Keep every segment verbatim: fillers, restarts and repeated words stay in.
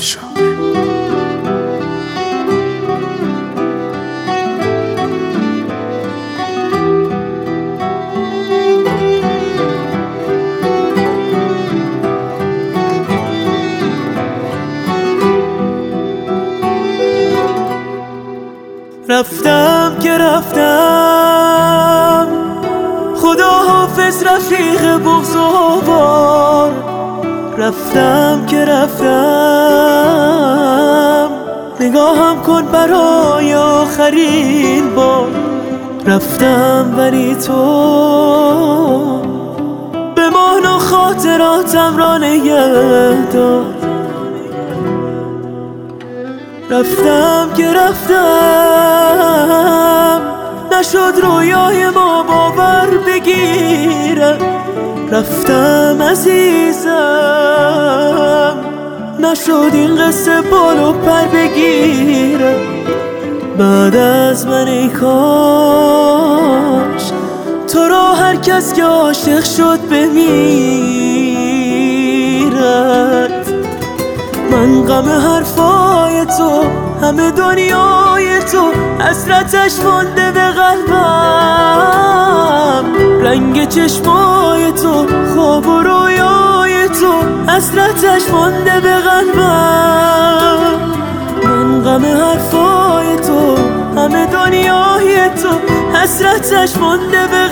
پادشاه. رفتم که رفتم، خدا حافظ رفیق بغض و بار. رفتم که رفتم، نگاهم کن برای آخرین بار. رفتم ولی تو بمان و خاطراتم را نگه دار. رفتم که رفتم، نشد رویای ما باور بگیره. رفتم عزیزم، نشد این قصه بال و پر بگیره. بعد از من ای کاش تو را هر کس که عاشق شد بمیرد. من غم حرفای تو، همه دنیای تو، حسرتش مانده به قلبم. رنگ چشمای تو، خواب و رویای تو، حسرتش مانده به قلبم. من غم حرفای تو، همه دنیای تو، حسرتش مانده به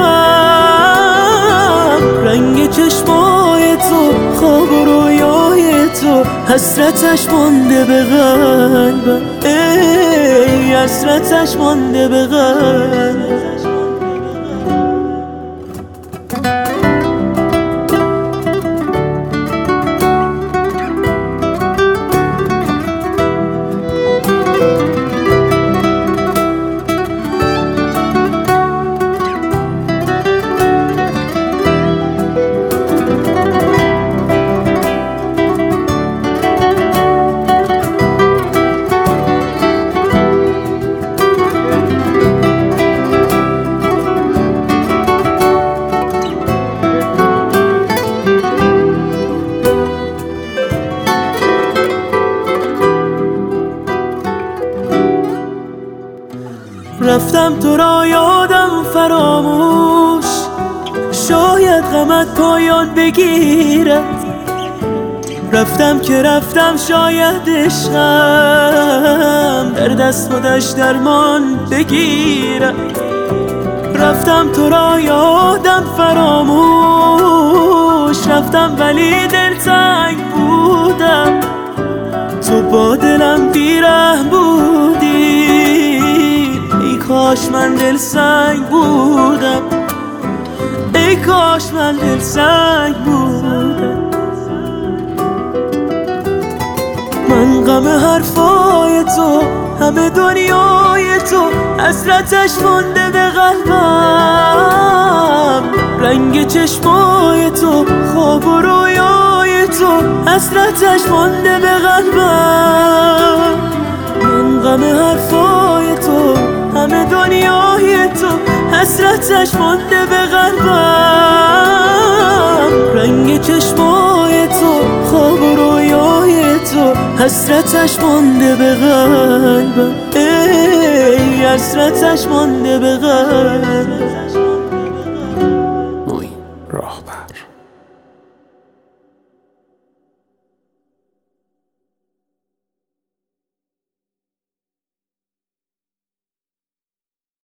قلبم. رنگ چشمای تو، خواب و رویای تو، حسرتش مانده به قلبم. ای حسرتش مانده به قلبم. رفتم تو را یادم فراموش، شاید غمت پایان بگیرد. رفتم که رفتم، شاید عشقم در دست خودش درمان بگیرد. رفتم تو را یادم فراموش، رفتم ولی دلتنگ بودم. تو با دلم بیرحم بودی، کاش من دل سنگ بودم. ای کاش من دل سنگ بودم. من غم حرفای تو، همه دنیای تو، حسرتش مانده به قلبم. رنگ چشمای تو، خواب و رویای تو، حسرتش مانده به قلبم. من غم حرفای تو، همه دنیای تو، حسرتش مانده به قلبم. رنگ چشمای تو، خواب و رویای تو، حسرتش مانده به قلبم. ای حسرتش مانده به قلبم.